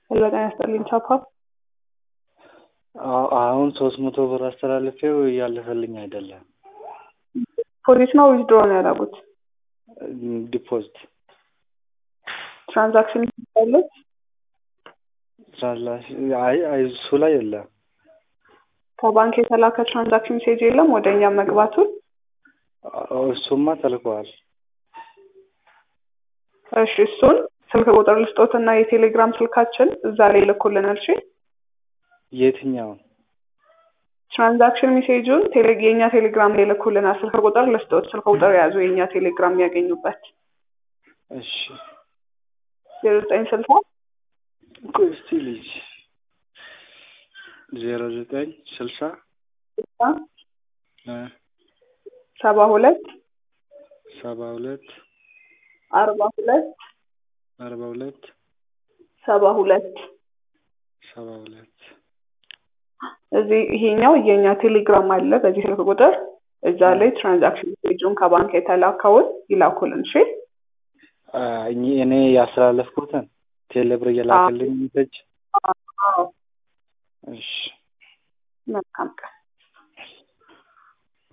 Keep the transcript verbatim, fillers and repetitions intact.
ለጋ ያስጠልኝ ቻፓ አሁን ሶስት መቶ ብር አስተላልፌው እያለፈልኝ አይደለም። ፖሊስ ነው ዊዝድሮ ነው ያደረጉት? ዲፖዚት ትራንዛክሽን ይባላል። ትራንዛክሽን አይ አይ እሱ ላይ የለም። ከባንክ የተላከ ትራንዛክሽን ሜሴጅ የለም ወደኛ መግባቱን? እሱማ ተልኳል። እሺ እሱን ስልክ ቁጥር ልስጦትና የቴሌግራም ስልካችን እዛ ላይ ልኩልናል። እሺ የትኛው ትራንዛክሽን ሜሴጁን ቴሌየኛ ቴሌግራም ላይ ልኩልናል። ስልክ ቁጥር ልስጦት፣ ስልክ ቁጥር ያዙ የኛ ቴሌግራም የሚያገኙበት። እሺ ዜሮ ዘጠኝ ስልሳ ቆስቲ ልጅ ዜሮ ዘጠኝ ስልሳ እ ሰባ ሁለት ሰባ ሁለት አርባ ሁለት አርባ ሁለት ሰባ ሁለት ሰባ ሁለት እዚህ ይሄኛው የኛ ቴሌግራም አለ። በዚህ ስልክ ቁጥር እዛ ላይ ትራንዛክሽን ሜሴጁን ከባንክ የተላከውን ይላኩልን። እሺ እኔ እኔ ያስተላለፍኩትን ቴሌብር እየላከልኝ ሜሴጅ። አዎ እሺ መልካም ቀን።